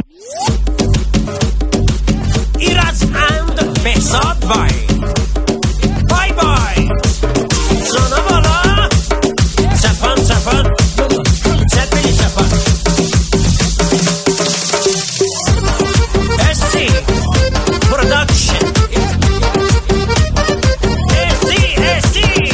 ایرز اند بهزاد بای بای بای زانا بالا سفان سفان زد بلی سفان اسی پروداکشن اسی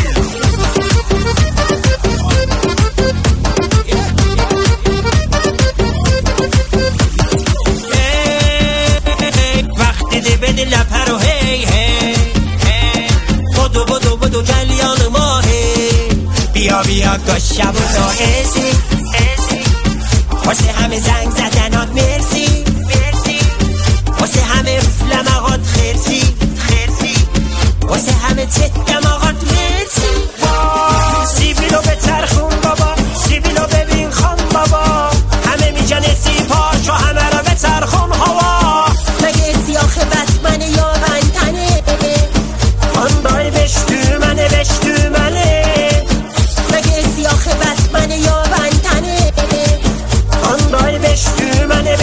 وقتی دی بده لپر و هی هی بدو بدو بدو گلیان ماهی بیا بیا گشم و دائزی واسه همه زنگ زدنات مرسی واسه همه فلمغات خرسی واسه همه دماغات مرسی سیبیلو به ترخون بابا سیبیلو ببین خان بابا همه میجن سیپاش و همه رو به ترخون هوا مگه سیاخ بطمنه یا منتنه آندای بشتو منه مگه سیاخ بطمنه یا منتنه آندای بشتو منه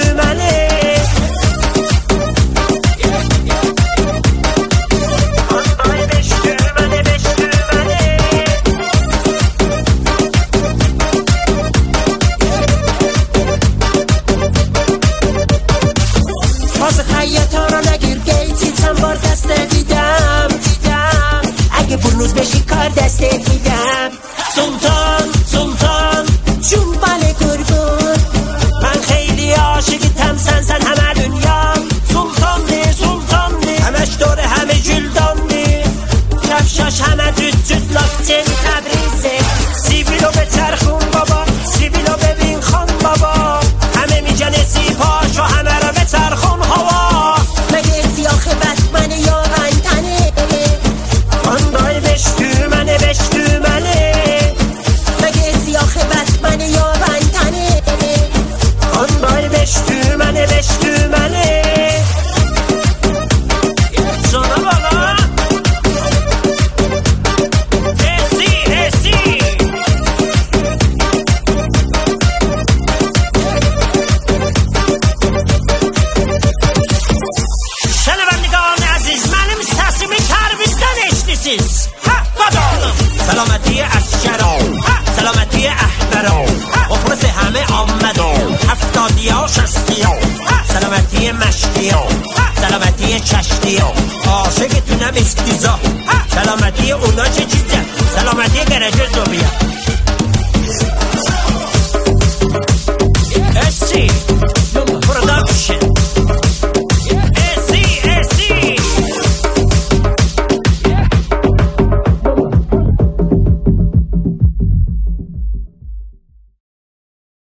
باز خیاطا رو نگیر گیتی چند بار دسته دیدم اگه برنوز بشی کار دسته دیدم سلطان چون بله گرگون من خیلی عاشقتم سن همه دنیا سلطان دی همش داره همه جلدان دی کفشاش همه جد لاکتن تبریزه سیبیلو به ترخون بابا سیبیلو ببین خان بابا همه میجن سیپاش و همه رو به ترخون هوا مگه سیاخ بطمنه یا منتنه آندای بشتو منه مگه سیاخ بطمنه یا منتنه آندای بشتو منه زانا بالا اسی شنوندگان عزیز منم تصمیم ترویزدن اشتیسیز بدانم سلامتی اشکرا سلامتی احبرا مخلص همه آمدا 70 60 سلامتی مشتیا سلامتی چشتیا عاشقتونم استیزا